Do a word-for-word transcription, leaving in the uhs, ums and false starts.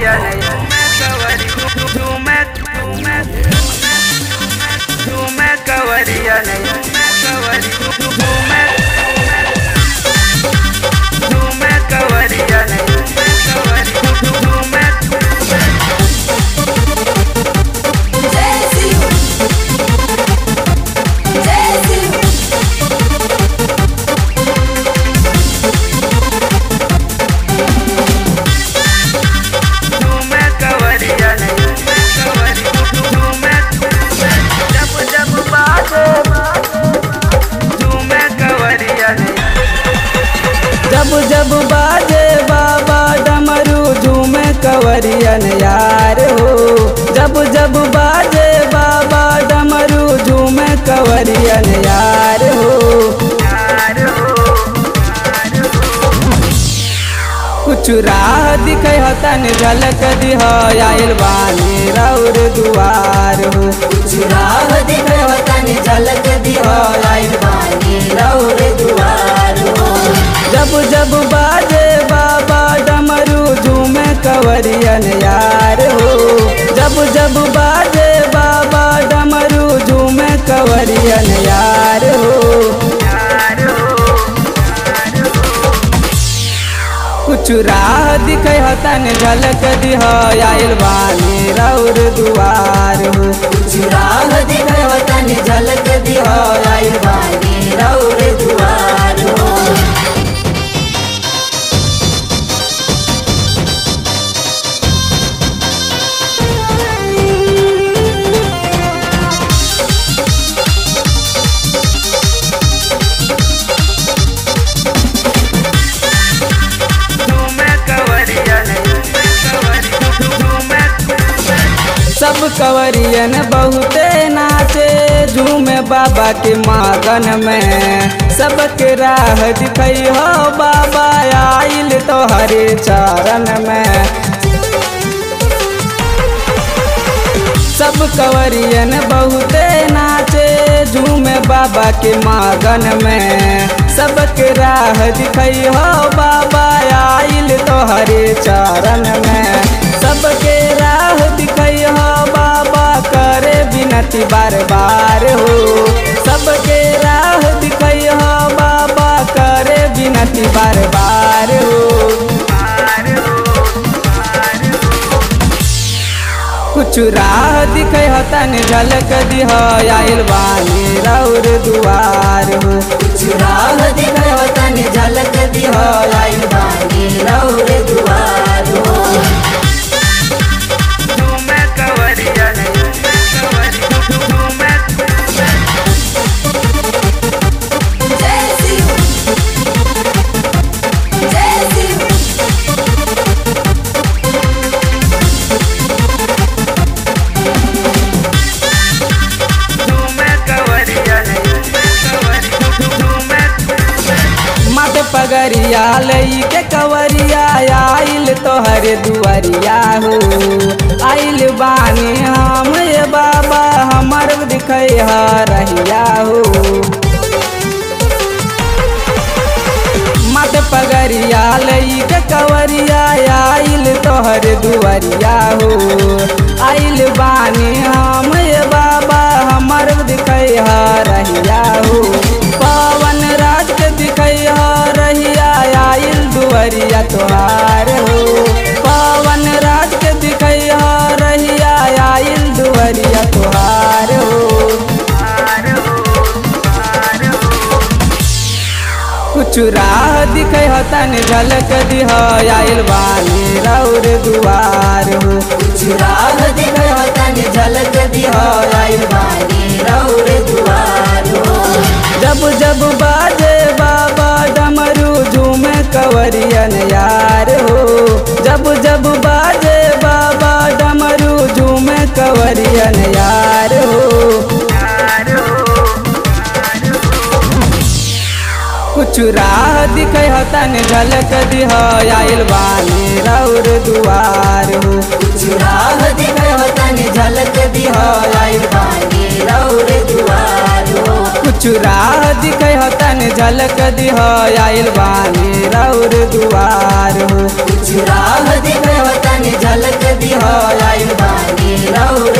कवरिया नहीं झूमे झूमे झूमे कवरिया नहीं कवरी झूमे झूमे कवरिया नहीं कवरी झूमे जब जब बाजे बाबा डमरू झूमे कवरियन यार हो। जब जब बाजे बाबा डमरू झूमे कवरियन यार हो। कुछ राह दिखे हतन झलक दिह आइल बानी रौर दुआर हो। कुछ राह दिखे हतन झलक दिह आइल बानी रौर दुआर हो। जब जब बाजे बाबा डमरू झूमे कवरियन यार हो। जब जब बाजे बाबा डमरू झूमे कवरियन यार हो। कुछ राह दिखे हतन झलक दिह आइल बानी रौर दुआर हो। कुछ राह दिखे हतन झलक दिह आइल बानी रौर दुआर हो। सब कवरियन बहुते नाचे झूमे बाबा के मागन में। सबके राह दिखई हो बाबा आइल तोहरे चरण में। सब कवरियन बहुते नाचे झूमे बाबा के मागन में। सबके राह दिखई हो बाबा आइल तोहरे चरण में। सबके राह दिखई हो बाबा करे विनती बार बार हो। सबके राह दिखई हो बाबा करे विनती बार बार हो। कुछ राह दिखे हतन झलक दिह आइल बानी रौर दुआर हो। कुछ राह दिखे हतन झलक दिह आइल बानी रौर दुआर हो। पगरिया लई के कवरिया आइल तोहर दुआरिया हो। आइल बानी हम ये बाबा हमर दिखै रहिया हो। मत पगरिया लई के कवरिया आइल तोहर दुआरिया हो। आइल बानी हम ये बाबा हमर दिखै रहिया हो। पवन राज के दिखै रहिया आइल दुआरिया तोहार हो। पवन राज के दिखै रहिया आइल दुआरिया तोहार हो। कुछ राह दिखे हतन झलक दिह आइल बानी रौर दुआर हो। कुछ राह दिखे हतन झलक दिह आइल बानी रौर दुआर हो। जब जब बाजे बाबा डमरू झूमे कवरियन यार हो। जब जब बाजे बाबा डमरू झूमे कवरियन यार हो। कुछ राह दिखे हतन झलक दिह आइल बानी रौर दुआर हो। कुछ राह दिखे हतन झलक दिह आइल बानी रौर दुआर हो। कुछ राह दिखे हतन झलक दिह आइल बानी रौर दुआर हो। कुछ राह दिखे हतन तनी झलक दिहा आइल बानी रौर